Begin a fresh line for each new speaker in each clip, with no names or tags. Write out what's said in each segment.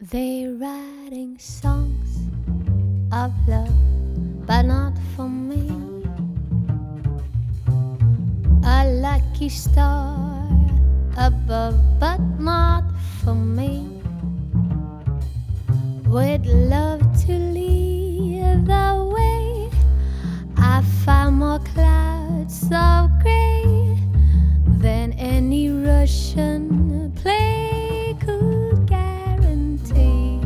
They're writing songs of love, but not for me. A lucky star above, but not for me. Would love to lead the way. I found more clouds of gray than any Russian play could guarantee.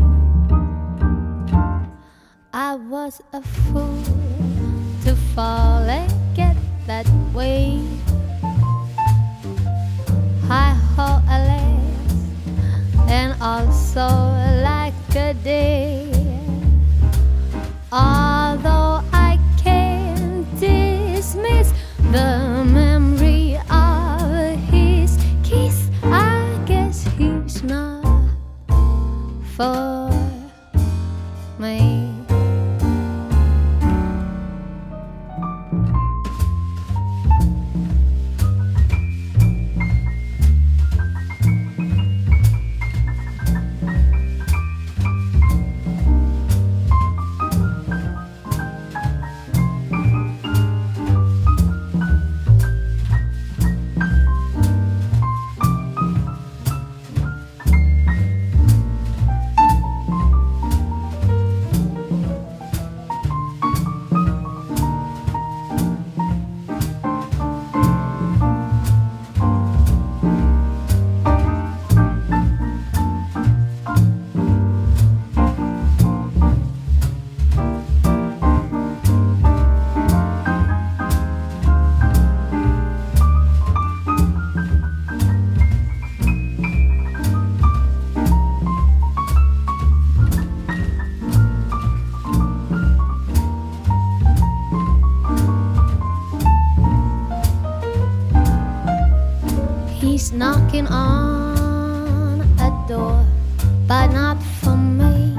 I was a fool to fall and get that way. Hi-ho, alas, and also like a day. Although I can't dismiss the memory of his kiss, I guess he's not for me. He's knocking on a door, but not for me.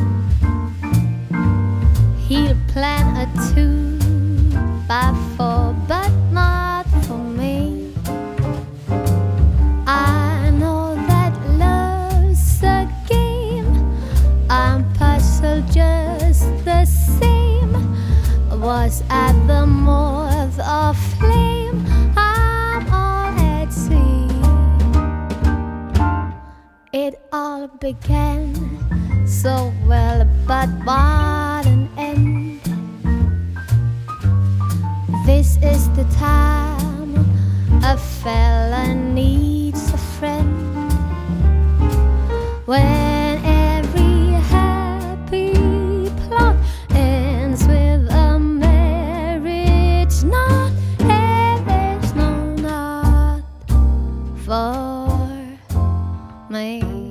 He'll plant a 2x4, but not for me. I know that love's a game. I'm puzzled just the same. Was at the moth of flame. I'm all at sea. It all began so well, but what an end. This is the time a fella needs a friend. When every happy plot ends with a marriage knot, and there's no knot for me.